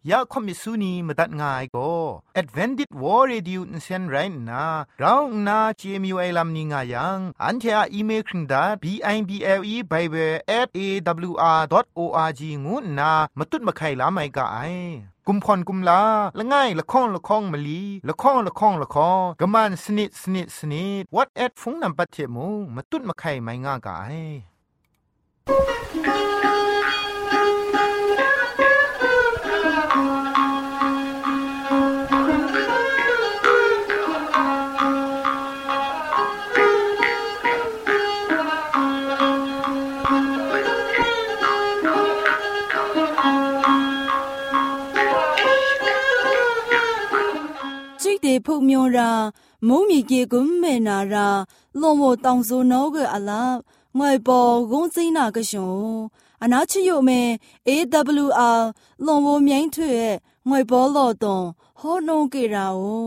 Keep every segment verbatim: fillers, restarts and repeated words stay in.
ยาคอมิสุนีมตัดง่ายก็ Advented War Radio นเซนไรนะเราหน้า จี เอ็ม ยู ไอ ลำนี้ง่ายังอันเทออีเมลคิงดา บิ ไอ บี แอล อี Bible แอท เอ ดับเบิลยู อาร์ ดอท โอ อาร์ จี งูนะมาตุ้ดมาไข่ลาไม่กะไอกุมพรกุมลาละง่ายละข้องละข้องมะลีละข้องละข้องละข้องกะมันสนิดสนิดสนิด What at ฟงนำปัจเจมูมาตุ้ดมาไข่ไม่ง่ากะไอพวกมิรามุมีเกกุมเมนาราลงโมตองโซโนกอะลาငွေပေါ်ဂုံးစိနာကရှုံအနာချယုမဲ เอ ดับเบิลยู อาร์ လုံဝမြိုင်းထွေငွေပေါ်လောတုံဟောနုံကေရာအို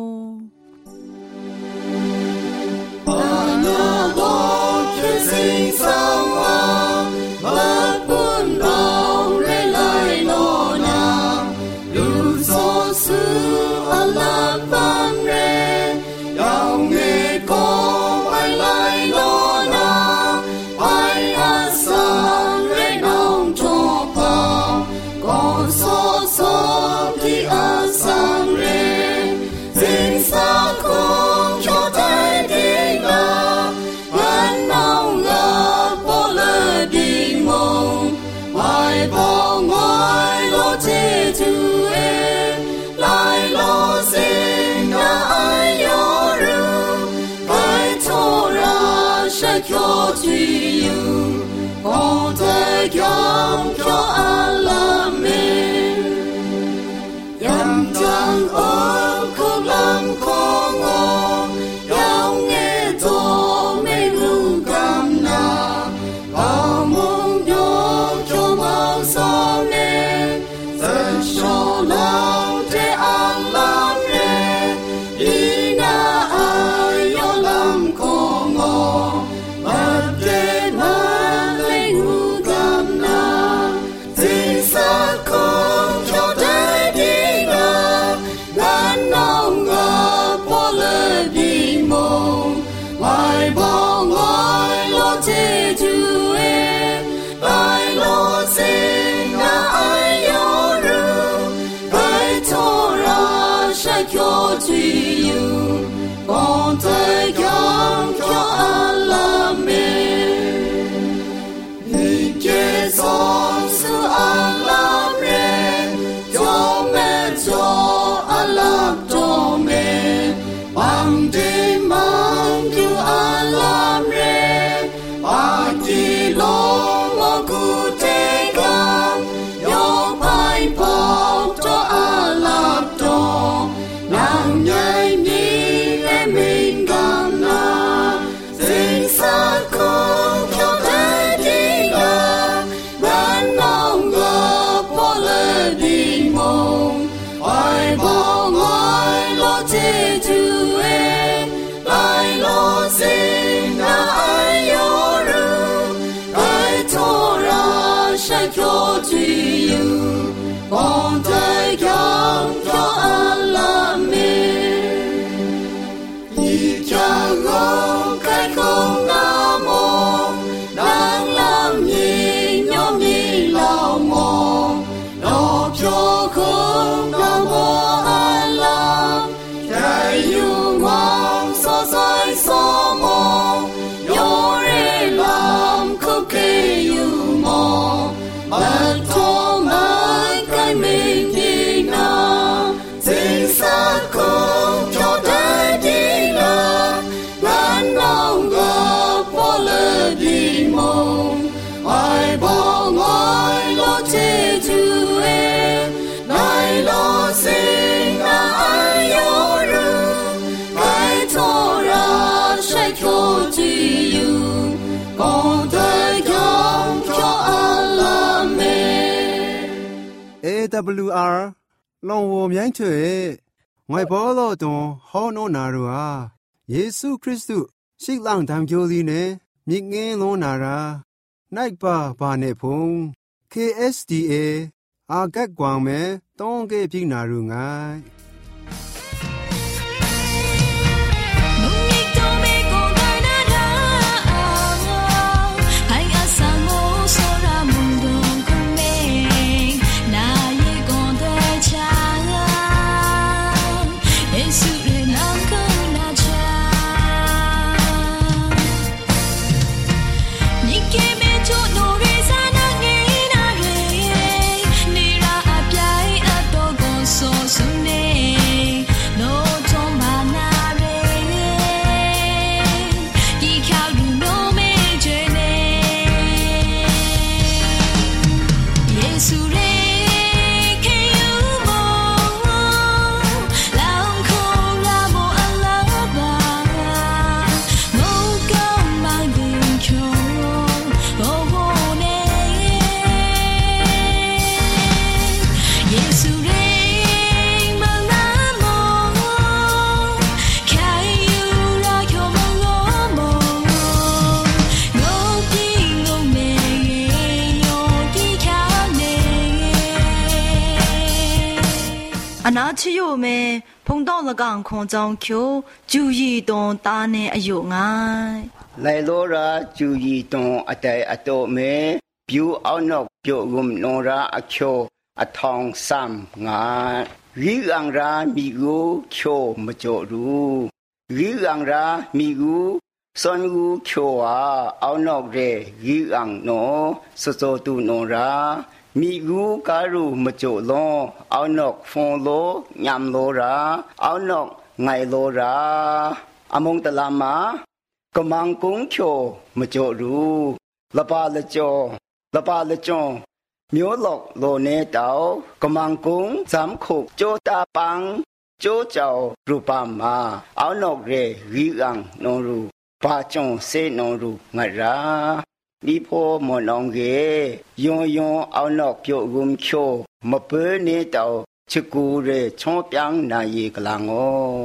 အာနာဘောခေစိဆောင်ဝါမပွန်တော်ရဲလိုက်လောနာလူဆိုဆူအလာပန်ရဲရောင်ငယ်ကိုဝိုင်လိုက်လောနာဝိုင်အဆာရဲနောင်ထောပါကိုဆိုဆိုဒီအဆာရဲစင်စာကိုကျော်တဲ့ဒီလာဝန်နောင်လာပေါ်လေဒီမုံဝိုင်ပေါ်ငွိုင်လို့ချေချူရဲလိုက်လို့စင်နာယောရူဘိုင်ထောရာရှက်ကျော်ချီယူပေါ်တဲ့ကြောင့်ကျော်အလာမေယံတန်အိုခုလမ်ခေါငေါယောင်ငယ်တော်မေလူကမ်နာအမုံယောကျော်မောင်ဆောင်နေသရှောလောင်းတဲ့အလာမေဒီနာအယောလမ်ခေါငေါမပြေနာလေလူကမ်နာသင်္စာခေါကျော်တဲ့ဒီနာငါနောင်ငါပေါ်လေဒီမုံဝိုင်ဘောငိုင်လို့ချေချူရဲလိုက်လို့စင်ငါအယောရူဘိုင်ထောရာရှက်ကျော်ချီယူပေါ်တဲ့ကြောင့်ကျော်အလာမေဒီကျေဆောင်ဆူအလာမေကျော်မဲကျော်အလာတော်မေဘန်ဒီမန်ကျူအလာမေပါဂျီလုံးဝကူတေကံယောပိုင်ပေါ်တော်အလာတော်နောင်ញိုင်မီလေမင်ကနာစင်စာကိုကျော်တဲ့ဒီလာဝန်နောင်ကပေါ်လေဒီမုံဝိုင်ဘောငိုင်လို့ချေချူရဲလိုက်လို့စင်နာယောရူဘိုင်ထောရာရှက်ကျော်ချီယူပေါ်တဲ့ကြောင့်ကျော်အလာမေဒီကြောင့်ကိုကိုနာမောနာလမ်းမြေညောမြေလောင်မောတော့ပြောခုနာမောအလာတိုင်ယူမောစောဆိုင်စောမောယောရဲလမ်းခုကေယူမောမတော်မိုင်ကိုင်မေဒီနာစင်စာကိုကျော်တဲ့ဒီလာဝန်နောင်ကပေါ်လေဒီမုံဝိုင်ဘောငိုင်လို့ချေချူရဲနိုင်လို့စင်နာယောရူဘိုင်ထောရာရှက်ကျော်ချီယူပေါ်တဲ့ကြောင့်ကျော်အလာမေเอ ดับเบิลยู อาร์ ลงวอမြိုင်းချွေငွေဘောလို့တွန်ဟောနိုနာရူဟာယေရှုခရစ်တုရှိလောင်တံကြိုးလီနဲ့မြင့်ငင်းလုံးနာရာနိုင်ပါဘာနဲ့ဖုံ ကေ เอส ดี เออากัดกวางแม่ต้องเก็บพิกนารุงไงအနာချီယိုမဲဖုန်တော့လကန်ခွန်ကြောင့်ကျိုဂျူရီတွန်တာနေအယုငိုင်းလိုင်လိုရာဂျူရီတွန်အတဲအတော့မဲပြူအောင်နော့ပြုတ်ရုံနောရာအချိုအထောင်ဆမ်ငါရီအန်ရာမီကိုချိုမကြရူရီအန်ရာမီကိုစွန်ကိုချိုအာအောင်နော့ရဲရီအန်နောစစောတူနောရာมีกูการุมโจลงเอานกฟงโลยามโลราเอานกไงโลราอมงตะลามากำมังกุงโชมโจรูละปาละจอละปาละจอမျိုးหลอกโลเนเตากำมังกุงสามขุกโจตาปังโจเจ้ารูปามาเอานกเรรีอังนงรูปาจงเสนงรูงะราဒီဖို့မနောင်ကေယွန်ယွန်အောင်တော့ပြုတ်ကုမ်ချိုမပဲနေတော့ချစ်ကူရဲချောပြောင်းနိုင်ရကလာငော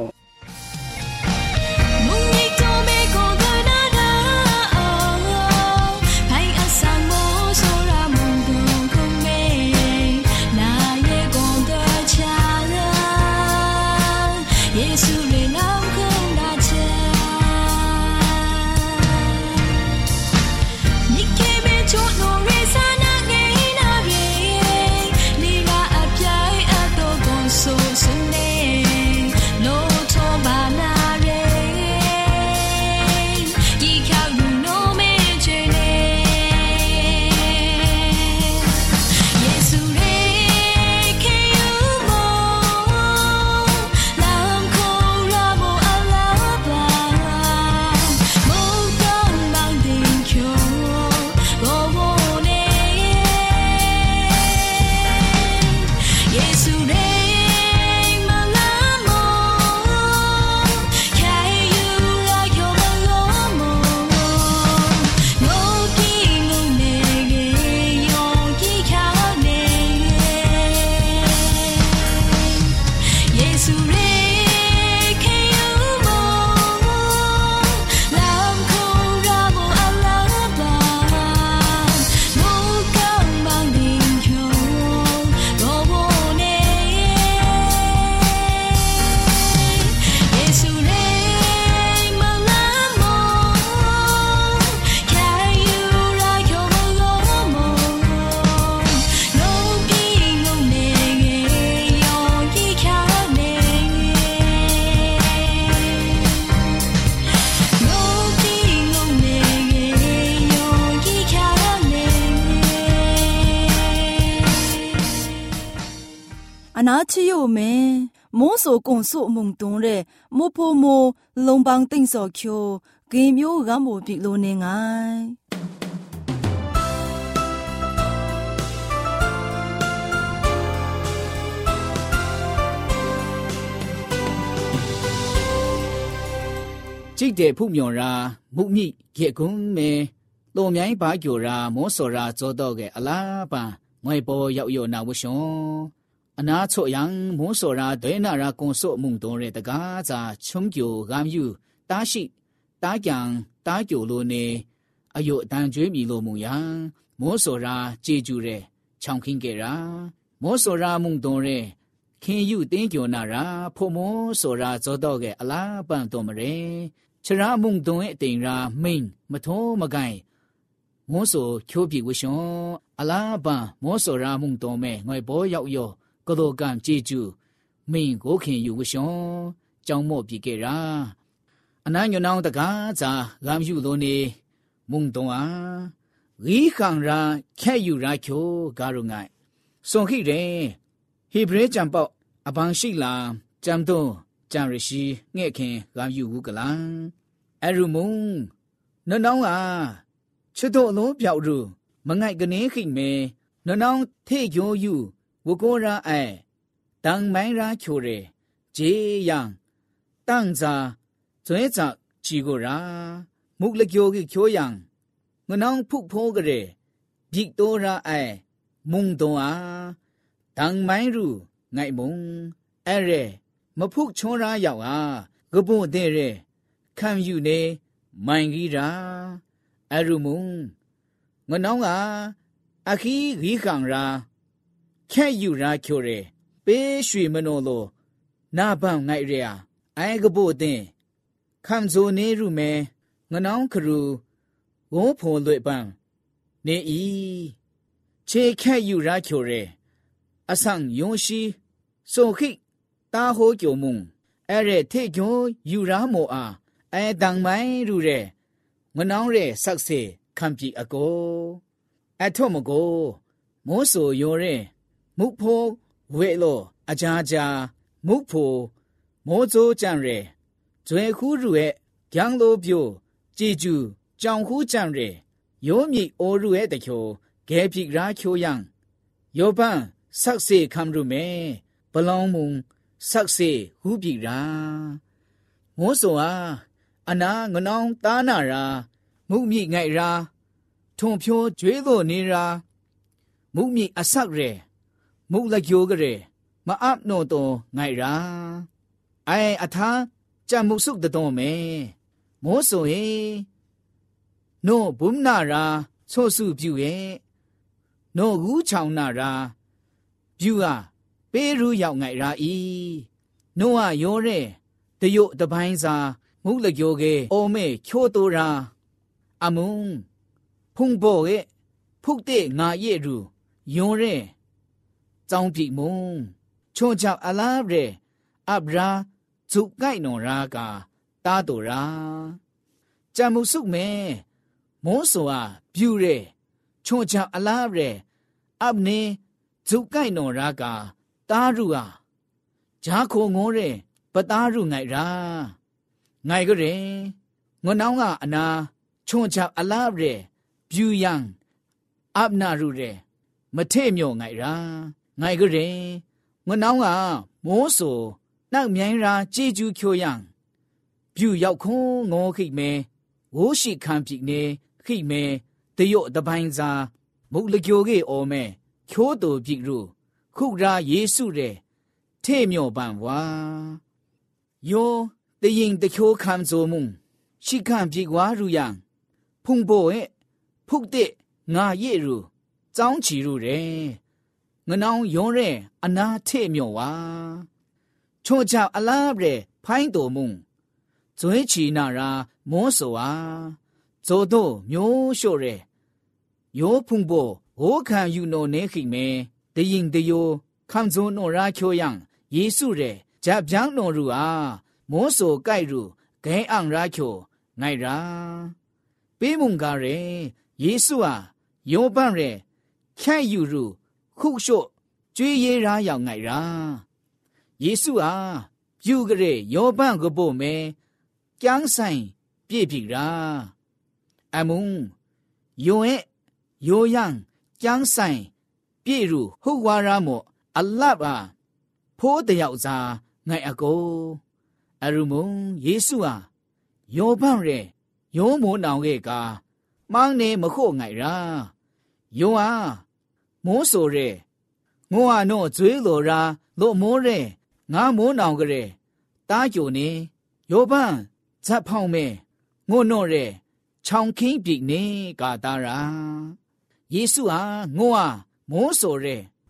အနာချီယိုမဲမိုးဆိုကွန်ဆုမုံတုံးတဲ့မိုဖိုမိုလုံပန်းသိမ့်စော်ချိုဂေမျိုးကမိုပြီလိုနေငိုင်းကြိတ်တဲ့ဖုမြော်ရာမုတ်မိကေကုန်းမဲတော်မြိုင်းပါကြိုရာမောစောရာဇောတော့ကအလားပါငွေပေါ်ရောက်ရောနာဝရှောအနာချိုယံမောစောရာဒွေနာရာကွန်ဆုမုံတုံးတဲ့တကားစာချုံကြိုဂမ်ယူတာရှိတာကြံတာကြိုလိုနေအယုအတန်ကျွေးမီလိုမူယံမောစောရာကြေကျူတဲ့ချောင်ခင်းကြရာမောစောရာမုန်တုံရဲခင်ယူတင်းကျော်နာရာဖို့မောစောရာဇောတော့ကအလားပန်တော်မရဲချရာမုန်တုံရဲ့အတိန်ရာမိန်မထုံးမကိုင်မောဆိုချိုးပြီဝရှောအလားပန်မောစောရာမုန်တုံမဲ့ငွေဘောရောက်ရောကတော်ကံကြည်ကျူမိန်ကိုခင်ယူဝရှောကြောင်းမော့ပြီကေရာအနန်းညနောင်းတကားစာဂမ်ယူလိုနေမုန်တုံအားရီခံရာခဲ့ယူရာချိုကာရုငိုင်စွန်ခိတဲ့ဟေဘရဲကြံပေါအပန်းရှိလာကြံတော့ကြံရရှိငဲ့ခင်ဂမ်ယူဝကလန်အရုမုံနနောင်းအားချစ်တော်လုံးပြောက်ရူမငိုက်ကနေခိမဲနနောင်းထေကျိုယူဝကိုရာအဲတန်မိုင်းရာချိုရဲဂျေယံတန်ဇာဇွဲဇာချီကိုရာမုကလကျိုကိချိုယံငနောင်းဖုတ်ဖိုးကြရဲဘိတိုရာအဲမုံတော်အားတန်မိုင်းရူငိုက်မုံအဲရဲမဖုတ်ချွန်ရာရောက်အားကပုတ်တဲ့ရဲခံယူနေမိုင်ကြီးရာအရုမုံငနောင်းကအခီးရီခံရာခဲ့ယူရာချိုရဲပေးရွှေမနိုလိုနာပန်ငိုက်ရဲအဲကပုတ်တဲ့ခံဇိုနေရူမဲငနောင်းခရူဝိုးဖို့လွေပန်နေဤချေခဲ့ယူရာချိုရဲအဆန်ယုံရှိဆိုခိတာဟိုကြုံမုံအဲ့ရဲထေကျိုယူရာမောအားအဲတန်မိုင်းရူရဲငနောင်းရဲဆက်စေခံပြီအကိုအထော့မကိုမိုးဆိုယောရဲမုဖို့ဝဲလို့အကြာကြာမုဖို့မိုးစိုးကြံရဲဇွဲခူးရူရဲ့ဂျန်လိုပြိုကြည်ကျူကြောင်ခူးကြံရဲယောမြစ်အိုရူရဲ့တချိုဂဲပြိရာချိုယံယောပန်ဆက်စေခံရူမဲဘလောင်းမုံဆက်စေဟူပြီရာမိုးဆိုအားအနာငနောင်းတာနာရာမုမြိငိုက်ရာထုံဖြိုးကျွေးလို့နေရာမုမြိအဆက်ရဲမုလကျိုးကြရဲမအပ်နိုတော့ငိုက်ရာအဲအထာကြံမှုစုတတော်မဲမိုးဆိုဟေနို့ဘုံနာရာဆိုစုပြူရဲ့နို့ကူးချောင်းနာရာပြူဟာပေးရူရောက်ငိုက်ရာဤနို့ဟာရောတဲ့တရုတ်တပိုင်းစာမုလကျိုးကေအိုမဲချိုးတိုရာအမုံဖုန်ဘောရဲ့ဖုတ်တဲ့ငါရဲ့ရူယွန်ရဲကြောင်းပြိမုံချိုးချောက်အလားရဲအဗရာဇုကိုက်နော်ရာကတာတိုရာကြံမှုစုမဲမိုးဆိုအားပြူရဲချိုးချောက်အလားရဲအပ်နေဇုကိုက်နော်ရာကတာရူဟာဂျာခိုငိုးရဲပတာရူငိုက်ရာငိုက်ကြရဲငနောင်းကအနာချုံချအလားရဲပြူယံအပ်နာရူရဲမထဲ့မြော့ငိုက်ရာငိုက်ကြရဲငနောင်းကမိုးဆိုနောက်မြိုင်ရာကြည်ကျူချိုယံပြူရောက်ခုံးငေါခိမဲဝိုးရှိခံပြီနေခိမဲတယော့တပိုင်းစာမုလကျိုကေအော်မဲချိုးတူပြီရူခုရာယေစုရဲထဲ့မြော့ပန်ဝါယောတရင်တချိုးခံဇိုမုံရှိခံပြီကွာရူယံဖုန်ဘောရဲ့ဖုတ်တဲ့ငါရဲ့ရူကြောင်းချီရူရဲငနောင်ယောရဲအနာထဲ့မြော့ဝါချိုချအလားရဲဖိုင်းတော်မုံဇွဲချီနာရာမောဆိုအားဇိုတို့မျိုးရှို့ရဲယောဖုန်ဘောဟိုခံယူနိုနေခိမဲတရင်တယောခံဇိုနိုရာချိုယံယေစုရဲဂျပ်ဗျန်းနိုရူအားမောဆိုကိုက်ရူဂဲအံရာချိုငိုင်ရာပေးမုန်ကားရဲယေစုဟာယောပန့်ရဲခဲ့ယူရူခုရှို့ကျွေးရရာရောက်ငိုင်ရာယေစုဟာပြုကြရဲယောပန့်ကပို့မဲကျန်းဆိုင်ပြည့်ပြီရာအမုံယောရဲ့ယောယံကျန်းဆိုင်ပြည့်ရူဟုတ်ဝါရာမောအလပ်ပါဖိုးတယောက်စာငိုင်အကိုအရုမုံယေစုဟာယောပန့်ရဲယောမိုးနောင်ရဲ့ကာမောင်းနေမခို့ငိုင်ရာယောဟာမိုးဆိုရဲငိုဟာနော့ဇွေးလိုရာလို့မိုးရဲငါမိုးနောင်ကြရဲတားကြိုနေယောပန့်ဇက်ဖောင်းမဲငိုနော့ရဲချောင်ခင်းပြီနေကာတာရာယေစုဟာငိုဟာမိုးဆိုရဲ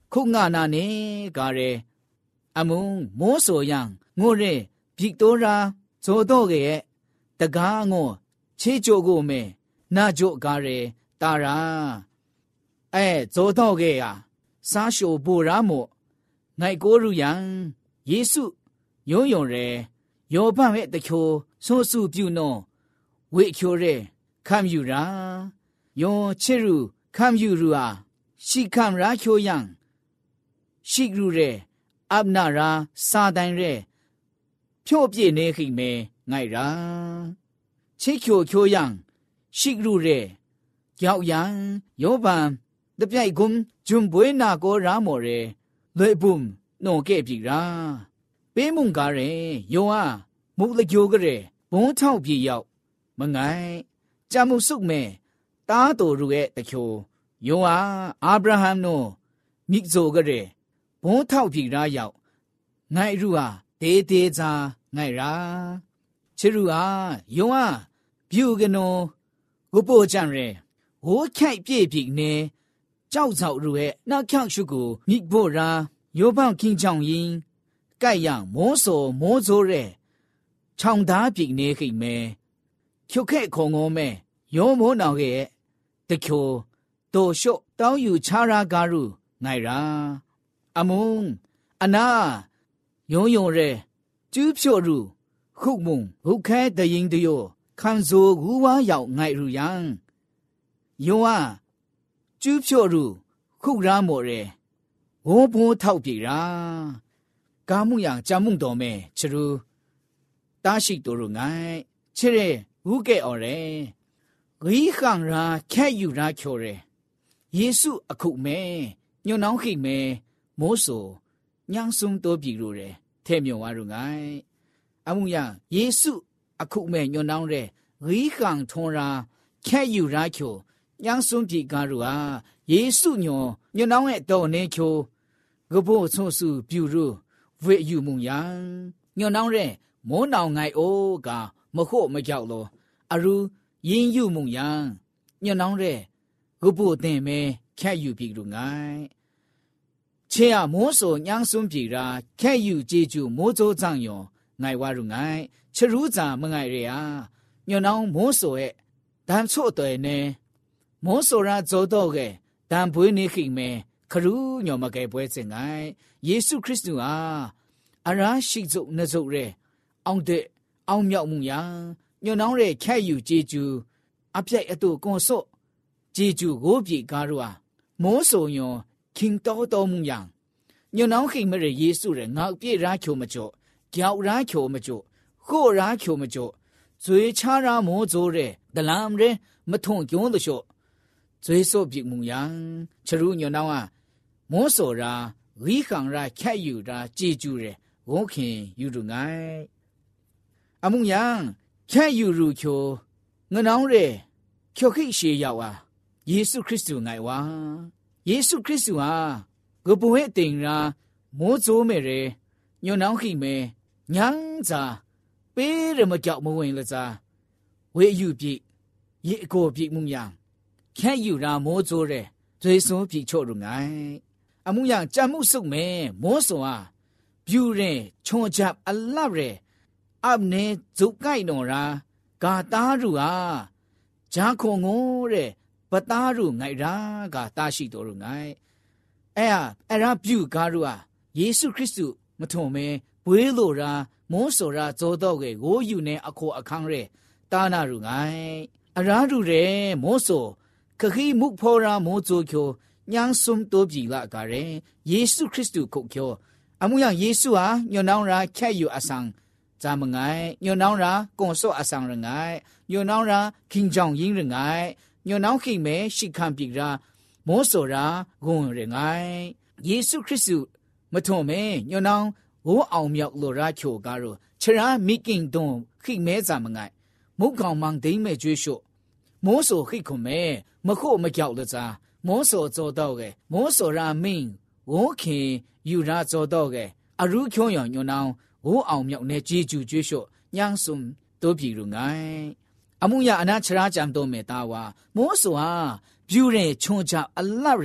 ခုငါနာနေကရဲအမုံမောဆိုယံငိုရဲပြီတော်ရာဇောတော့ရဲ့တကားငိုချေချိုကိုမဲနာကြိုကရဲတာရာအဲဇောတော့ရဲ့စားရှိုဘူရာမို့ငိုက်ကိုရူယံယေစုယုံယုံရဲယောဘရဲ့တချိုဆိုစုပြုနောဝေချိုရဲခံယူရာယောချေရူခံယူရူအားရှိခံရာချိုယံရှိရူရဲအပ်နာရာစာတိုင်ရဲဖြို့ပြည့်နေခိမဲငိုက်ရာချေချိုချိုယံရှိရူရဲကြောက်ယံယောဘံတပြိုက်ကုန်းဂျွန်ဘွေနာကိုရာမော်ရဲလွေဘုံနိုကဲ့ပြီရာပေးမုန်ကားရဲယောအားမုတ်လကြိုးကရဲဘုံထောက်ပြေရောက်မငိုင်းကြမှုစုမဲတားတော်ရူရဲ့တချိုယောအားအာဗြဟံနိုမိဇိုကရဲဘုံထောက်ပြေရာရောက်ငိုင်ရူဟာဒေဒေဇာငိုင်ရာချီရူအားယောအားဗျူကနောကိုပိုကြံရဲဟိုးခိုက်ပြေပြီနေကြောက်ကြောက်ရူရဲ့နောက်ခေါရှုကိုမိဖို့ရာယောဘောင်ခင်းချောင်းရင်盖样摸索摸着嘞，长大比你黑咩？就看看我们有冇那个的球，多少都有差รา加入挨啦。阿蒙阿那游泳嘞，就飘入后蒙后开的人的哟，看着古话要挨入样，有啊，就飘入后然么嘞，我不逃避啦。ကာမှုယံကြမှုတော်မဲချရူတာရှိတော်ရုံငိုင်းချရဲဝုကဲအော်ရဲဂိခံရာခဲယူရာချိုရဲယေစုအခုမဲညွန်နောင်းခိမဲမိုးဆိုညံဆုံတော်ပြီလို့ရဲထဲမြော်ဝါရုံငိုင်းအမှုယံယေစုအခုမဲညွန်နောင်းရဲဂိခံထုံရာခဲယူရာချိုညံဆုံပြီကားရူဟာယေစုညွန်ညွန်နောင်းရဲ့တော်နေချိုဂဘို့ဆုံစုပြူရူဝေယူမှုယံညွန်နောင်းရဲမောနောင်ငိုင်အိုကမခုတ်မကြောက်လို့အရူရင်းယူမှုယံညွန်နောင်းရဲဂုပုတင်မဲခက်ယူပြီလူငိုင်ချေရမောဆိုညန်းစွန်းပြီရာခက်ယူကြည်ကျူမိုးစိုးကြံယောငိုင်ဝါရုငိုင်ချရူးစာမငိုင်ရယာညွန်နောင်းမိုးဆိုရဲ့တန်ချို့တယ်နေမောဆိုရာဇောတော့ကတန်ပွေးနေခိမဲခရူးညော်မကဲပွဲစင်ငိုင်ယေရှုခရစ်တုဟာအရာရှိစုနှစုရဲအောင်တဲ့အောင်မြောက်မှုယံညွန်နောင်းရဲခက်ယူကြည်ကျူအပြိုက်အတူကွန်ဆော့ကြည်ကျူကိုပြေကားရောမောဆိုယွန်ခင်တော်တော်မှုယံညွန်နောင်းခိမရယေရှုရဲငေါပြေရာချိုမကျော်ကြောက်ရာချိုမကျော်ခို့ရာချိုမကျော်ဇွေချာရာမောဇိုရဲဒလမ်ရဲမထုံကျုံးတချို့ဇွေဆော့ပြမှုယံချရူညွန်နောင်းဟာမောဆိုရာဝိခံရာခက်ယူရာကြည်ကျူရဲဝုန်းခင်ယူရငိုင်အမှုယံခက်ယူရူချိုငနောင်းရဲကျော်ခိရှေရောက်ဟာယေရှုခရစ်တုငိုင်ဝါယေရှုခရစ်တုဟာဂဘွေတင်ရာမိုးစိုးမဲရဲညွန်နောင်းခိမဲညန်းစာပေးရမကြောက်မဝင်လစားဝေယူပြီရေအကိုပြီမှုယံခက်ယူရာမိုးစိုးရဲဇွေစုံပြီချို့ရငိုင်အမှုယံကြမှုစုမဲမောဆိုဟာပြူရင်ချွန်ချပ်အလပ်ရဲအပ်နေဇုတ်ကိုက်နော်ရာဂါတာရူဟာဂျာခုံငိုတဲ့ပတာရူငိုက်ရာဂါတာရှိတော်ရူငိုင်အဲဟာအရာပြူကားရူဟာယေရှုခရစ်တုမထုံမဲဘွေးလိုရာမောဆိုရာဇောတော့ကေကိုယူနေအခိုအခန်းရဲတာနာရူငိုင်အရာရူရဲမောဆိုခခိမုဖောရာမောဇိုချိုညန်းစုံတိုးပြီလာကရဲယေရှုခရစ်တုခုတ်ကျော်အမှုယယေရှုဟာညွန်နောင်းရာခက်ယူအဆန်ဇာမငိုင်ညွန်နောင်းရာကွန်ဆော့အဆန်ရငိုင်ညွန်နောင်းရာခင်ကြောင်ရင်းရငိုင်ညွန်နောင်းခိမဲရှိခံပြီရာမောဆိုရာဂုံရငိုင်ယေရှုခရစ်တုမထုံမဲညွန်နောင်းဝိုးအောင်မြောက်လိုရာချိုကားရောချရာမိကင်တုံခိမဲဇာမငိုင်မုတ်ကောင်မန်ဒိမဲကျွေးရှုမောဆိုခိခုမဲမခုတ်မကြောက်လစားမောဆိုဇောတော့ကမောဆိုရာမင်းဝုန်းခင်ယူရာဇောတော့ကအရူးချုံယောင်ညွန်နောင်းဝိုးအောင်မြောက်နေကြီးကျူကျွေးရှုညန်းစုံတိုးပြီလူငိုင်အမှုရအနာချရာကြံတော့မေတာဝါမောဆိုဟာပြူရင်ချုံချအလတ်ရဲ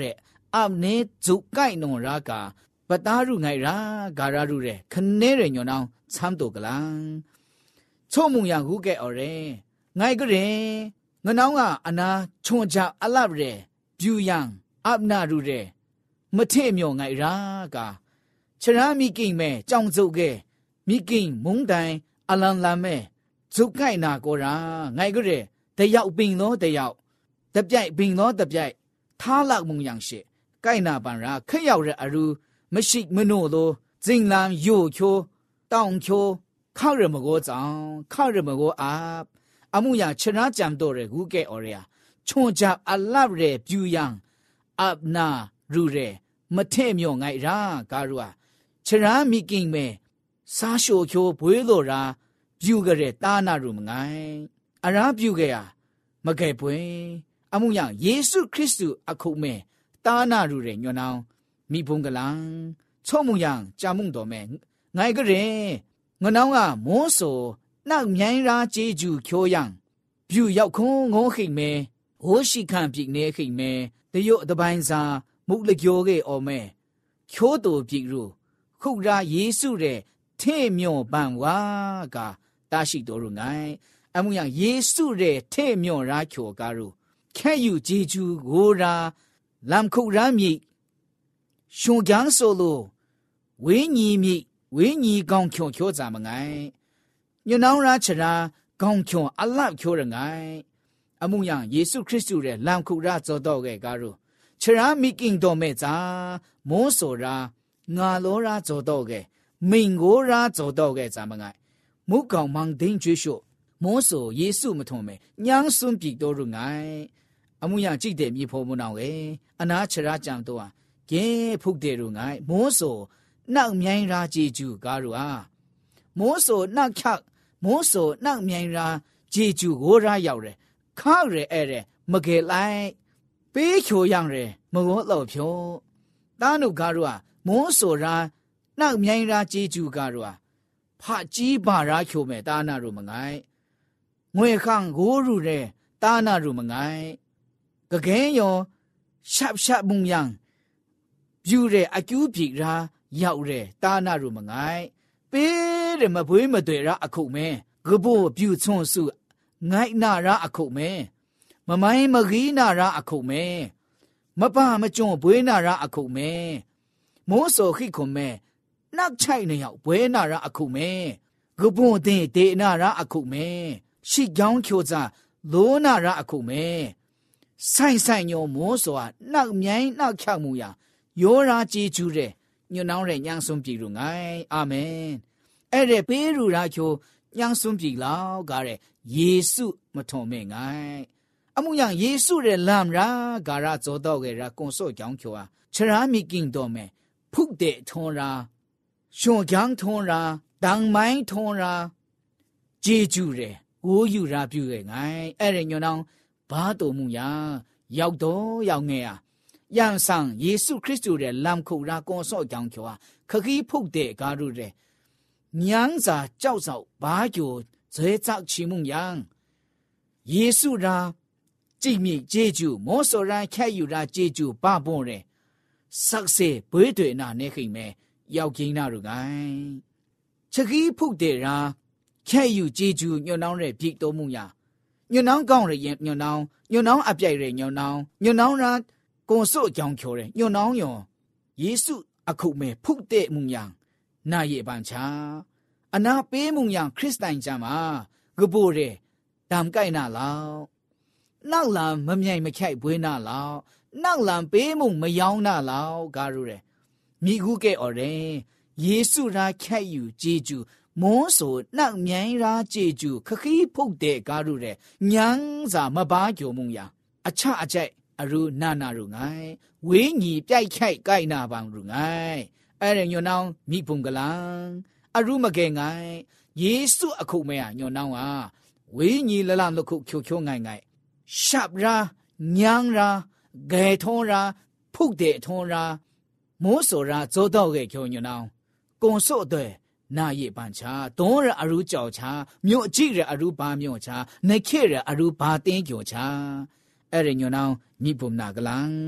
อับเนจุกไก่นงรากาปตารุไงราการารุเรคะเนเรညောနောင်ချမ်းတုကလံချုံမုံရဟုကဲ့အော်ရဲငိုင်ကရဲငနောင်းကအနာချွန်ချအလပ်ရဲပြူယံအပ်နာရုရဲမထေမြောငိုင်ရာကချရာမီကိမဲကြောင်စုပ်ကဲမိကိမုံတိုင်အလန်လာမဲဇုတ်ကိုင်နာကိုရာငိုင်ကရဲတယောက်ပင်သောတယောက်တပြိုက်ပင်သောတပြိုက်ထားလောက်မုံယံရှိကိုင်နာပန်ရာခက်ရောက်တဲ့အရူမရှိမနို့သောဇင်လန်ယိုချိုတောင်ချိုခောက်ရမကိုကြောင်ခောက်ရမကိုအာအမှုရချရာကြံတော့ရဂူကဲအော်ရချွန်ချအလပ်ရဲပြူယံအပ်နာရူရဲမထဲ့မြော့ငိုင်ရာကာရူဟာချရာမီကင်းမဲစားရှိုချိုဘွေးလိုရာပြူကြတဲ့တာနာရူမငိုင်အရာပြူကြရမကဲပွေအမှုရယေရှုခရစ်တုအခုမဲတာနာရူရဲညွန်းအောင်မိဘုံကလံချုံမုံယံကြာမုံတော်မဲငိုင်ကရဲငနောင်းကမောဆိုနောက်မြိုင်ရာကျေကျူချိုးယံပြူရောက်ခုံငုံးခိမဲဟိုးရှိခံပြိနေခိမဲတရုတ်တပိုင်းစာမုလကြိုးကေအော်မဲချိုးတူပြိရူခုရာယေစုတဲ့ထဲ့မြော့ပန်ဝါကတာရှိတော်ရငိုင်အမှုယံယေစုတဲ့ထဲ့မြော့ရာချိုကာရူခဲယူကျေကျူကိုရာလမ်ခုရာမြိရှင်ကျန်းဆိုလိုဝင်းညီမြိဝင်းညီကောင်းချုံချိုးကြမငိုင်ညနောင်းရာချရာကောင်းချုံအလပ်ချိုးရငိုင်အမှုယံယေရှုခရစ်တုရဲ့လမ်ခုရာဇောတော့ခဲ့ကားရူချရာမိကင်းတော်မဲ့သာမောဆိုရာငါလောရာဇောတော့ခဲ့မိန်ကိုရာဇောတော့ခဲ့ကြမငိုင်မုကောင်မန်ဒင်းကျွရှို့မောဆိုယေရှုမထုံမဲ့ညန်းစွန်းပြီတော်ရငိုင်အမှုယံကြည့်တဲ့မြေဖို့မနောင်ရဲ့အနာချရာကြံတော့ကဲဖုတ်တယ်ရငိုင်မောဆိုနောက်မြိုင်ရာကျေကျူကားရူအာမောဆိုနောက်ချမောဆိုနောက်မြိုင်ရာကျေကျူကိုရာရောက်တယ်ခါရဲအဲ့ရဲမကယ်လိုက်ပေးချိုရံရဲမကောတော့ဖြောတာနုကားရူအာမောဆိုရာနောက်မြိုင်ရာကျေကျူကားရူအာဖာကြီးပါရာချိုမဲ့တာနာရူမငိုင်ငွေခန့်ကိုရူရဲတာနာရူမငိုင်ကကဲယောရှပ်ရှပ်မုံယံပြူရဲအကျူးပြီရာရောက်ရဲတာနာရူမငိုင်ပေးတယ်မပွေးမတွေ့ရာအခုမဲဂဘိုပြူချွန်စုငိုင်နာရာအခုမဲမမိုင်းမဂီနာရာအခုမဲမပမကျွန်းဘွေးနာရာအခုမဲမိုးစောခိခုမဲနောက်ချိုင်နေရောက်ဘွေးနာရာအခုမဲဂဘွန်တင်ဒေနာရာအခုမဲရှိကြောင်းချိုစားလိုနာရာအခုမဲဆိုင်ဆိုင်ညောမိုးစောနောက်မြိုင်းနောက်ချောက်မှုရယောရာจีကျူးတဲ့ညွန်းနောင်းတဲ့ညန်းစွန်ပြီလူငိုင်အာမင်အဲ့တဲ့ပေးရူရာချိုညန်းစွန်ပြီလောက်ကားတဲ့ယေစုမထုံမဲ့ငိုင်အမှုយ៉ាងယေစုရဲ့လမ်ရာဂါရဇောတော့ခဲ့ရာကွန်ဆော့ကြောင်းချိုဟာချရာမီကင်းတော်မဲ့ဖုတ်တဲ့ထုံရာရှင်ကျန်းထုံရာတန်မိုင်းထုံရာဂျေကျူတဲ့ကိုယူရာပြုခဲ့ငိုင်အဲ့တဲ့ညွန်းနောင်းဘာတော်မှုយ៉ាងရောက်တော့ရောက်ငယ်อ่ะယန်ဆန်ယေရှုခရစ်တုရဲ့လမ်ခုရာကွန်ဆော့ကြောင်းချိုဟာခခီးဖုတ်တဲ့ကားရူတဲ့ညန်းစာကြောက်ဆောက်ဘာကျိုဇဲကြောက်ချီမှုယံယေရှုရာကြည်မြကျေကျူမောစောရန်ခဲယူရာကျေကျူပပွန်တဲ့ဆက်စေဘွေးတွေနာနေခိမဲရောက်ကျင်းနာရူကိုင်ချခီးဖုတ်တဲ့ရာခဲယူကျေကျူညွန်းနောင်းတဲ့ပြိတော်မှုယညွန်းနောင်းကောင်းရဲ့ညွန်းနောင်းညွန်းနောင်းအပြိုက်ရဲ့ညွန်းနောင်းညွန်းနောင်းရာကွန်ဆော့ကြောင်းချိုတဲ့ညွန်းနောင်းယောယေရှုအခုမဲဖုတ်တဲ့မှုယနာယေပန်ချာအနာပေးမှုယခရစ်တိုင်ချာမှာဂဘိုတဲ့တမ်ကိုင်နာလောက်နောက်လာမမြိုင်မခိုက်ဘွေးနာလောက်နောက်လာပေးမှုမယောင်းနာလောက်ကားရူတဲ့မိခုကဲအော်တဲ့ယေရှုရာခိုက်ယူဂျေဂျူမောဆိုနောက်မြိုင်ရာဂျေဂျူခခီးဖုတ်တဲ့ကားရူတဲ့ညန်းစာမဘာကြုံမှုယအချအကြိုက်အရူနာနာရူငိုင်ဝင်းညီပြိုက်ခိုက်ကိုင်နာပန်ရူငိုင်အဲ့ရညွန်းနောင်းမိဖုံကလံအရူမကဲငိုင်ယေရှုအခုမဲညွန်းနောင်းဟာဝင်းညီလလမ်လခုချိုချိုငိုင်ငိုင်ရှပ်ရာညန်းရာဂဲထုံးရာဖုတ်တဲ့ထုံးရာမိုးစောရာဇောတော့ရဲ့ကျော်ညွန်းနောင်းကွန်ဆော့တဲ့နာယေပန်ချာတွန်းရအရူကြောက်ချာမြို့အကြည့်ရအရူဘာမြို့ချာနခေရအရူဘာတင်းကျော်ချာအဲ့ရညွန်းနောင်းမိဖုံနာကလံ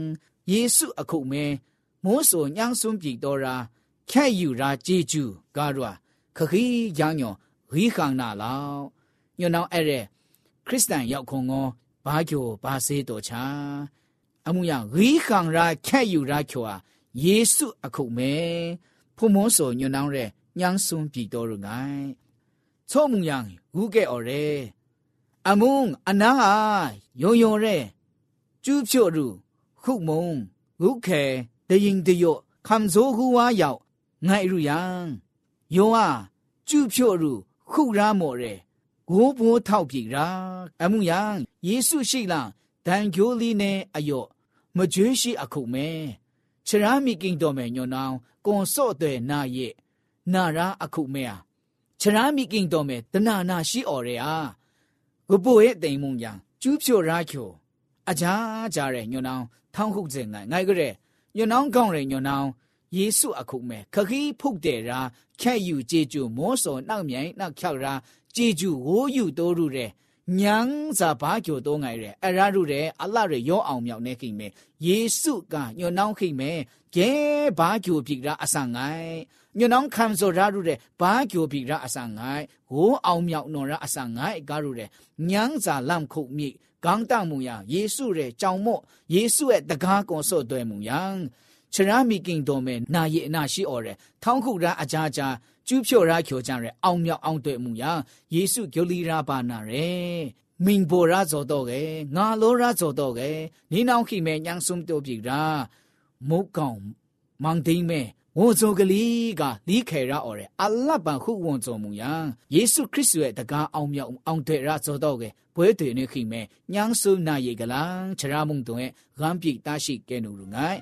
ယေစုအခုမဲမိုးဆိုညောင်းစွန်းပြီတော်ရာแค่อยู่ราเจจูการัวခခီយ៉ាងညောရီခန္နာလောက်ညောနောအဲ့ရဲခရစ်စတန်ရောက်ခုံကိုဘာကျော်ဘာစေးတော်ချာအမှုយ៉ាងရီခန္ရာแค่อยู่ราချောယေစုအခုမဲဖုံမောဆိုညောနောရဲညောင်းစွန်းပြီတော်ရငိုင်းချောမှုយ៉ាងဝူကဲ့အော်ရဲအမုံအနာဟာယုံယုံရဲကျူးဖြို့ရူခုမုံဝုခဲတရင်တယောคำโซฮูวาเหยาไงรุยังโยอ่ะจู้ဖြို့รูခုရာမော်ရဲဂိုးဘိုးထောက်ပြီရာအမှုယံယေစုရှိလားဒန်ဂျိုလီနဲ့အယော့မကြွေးရှိအခုမဲချရာမီကင်းတော်မဲညွန်နောင်ကွန်စော့တဲ့နာရဲ့နာရာအခုမဲอ่ะချရာမီကင်းတော်မဲတနာနာရှိအော်ရဲอ่ะဂိုးဘိုးရဲ့တိမ်မုံယံကျူးဖြို့ရာချိုအကြာကြရဲညွန်နောင်ထောင်းခုစင်ငိုင်ငိုင်ကြရဲညွန်နောင်ကောင်းရဲညွန်နောင်ယေစုအခုမဲခခီဖုတ်တဲ့ရာแค่อยู่เจจูမောစောနောက်မြိုင်နောက်ချောက်ရာเจจูဝိုးယူတိုးရတဲ့ညန်းစာဘာကျော်တိုးငိုင်ရဲအရာရတဲ့အလရရောအောင်မြောက်နေခိမဲယေစုကညွန်နောင်းခိမဲကဲဘာကျော်ပြရာအဆန်ငိုင်ညွန်နောင်းခံစောရရတဲ့ဘာကျော်ပြရာအဆန်ငိုင်ဝိုးအောင်မြောက်နော်ရာအဆန်ငိုင်ကားရတဲ့ညန်းစာလမ်ခုမိကောင်းတမှုရယေစုရဲ့ကြောင်မော့ယေစုရဲ့တကားကွန်စော့တွဲမှုယံချရာမီကင်းတော်မဲနာယေအနာရှိအော်ရဲထောင်းခုရာအကြာကြာကျူးဖြို့ရာကျော်ကြရဲအောင်မြောက်အောင်တွေ့မှုယာယေစုဂိုလီရာပါနာရဲမင်ဘောရာဇောတော့ကေငါလောရာဇောတော့ကေနီနောင်ခိမဲညန်းစုံတိုးပြီရာမုတ်ကောင်မောင်သိမ့်မဲဝုံဇောကလေးကလီခဲရာအော်ရဲအလတ်ပန်ခုဝုံဇောမှုယာယေစုခရစ်ရဲ့တကားအောင်မြောက်အောင်တွေ့ရာဇောတော့ကေဘွဲတွေနေခိမဲညန်းစုံနာယေကလန်ချရာမုံတုံရဲ့ဂမ်ပိတာရှိကဲနူရငိုင်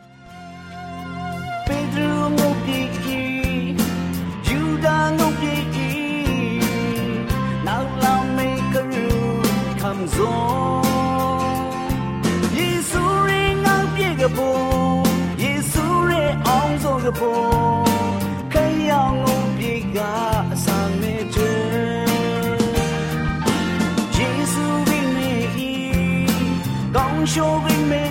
Pedro Mopiki, Judah Mopiki, now Lam make a room comes on. Yesu ring out big a bow, Yesu ring arms on the bow, Kayang Mopiga, San Major. Yesu ring me, Gong show ring me.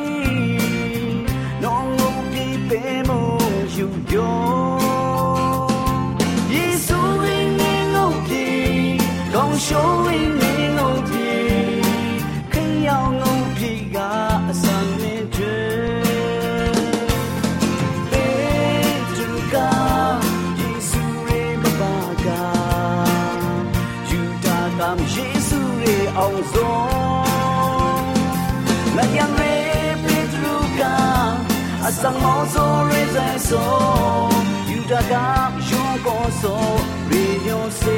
Showing me no pee, can you no pee ga san me je? Petruka, Jesu re babaga, Judah kam Jesu re ong zong. Na yang re Petruka, asang mo so re zai so, Judah kam yong ko so re yo se.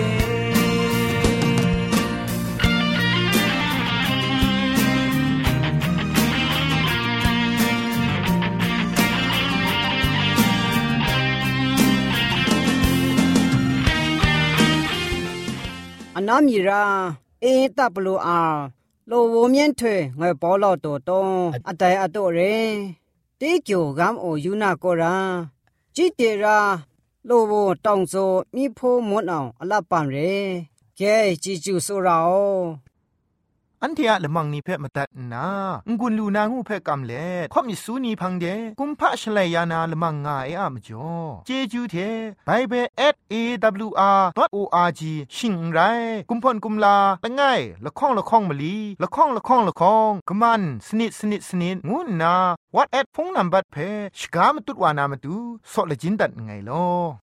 အနာမီရာအေတပ်ပလူအာလိုဝမြင့်ထွေငွေပေါ်လို့တော်တော်အတိုင်အတော့ရဲတေးကြိုကမ်းအိုယူနာကိုရာကြည်တေရာလိုဝတောင်စောမိဖိုးမွန်းအောင်အလပ်ပန်ရဲကဲကြည်ကျူဆိုရာอันเทียละมังนิเพ่มาตัดนางุนลูนางูเพ่กำเล่ข่อมิสูนีพังเดกุมพะชลัยยานาละมังงาเออะมจ่อเจจูเทไบเบิล เอท เอ ดับเบิลยู อาร์ ดอท โอ อาร์ จี ชิงไรกุมพ่นกุมลาละง่ายละข้องละข้องมะลีละข้องละข้องละข้องกะมันสนิดสนิดสนิดงูนาวัดแอดพงนัมบัดเพ่ชกามตุดวานามตุซอละจินดัดไงลอ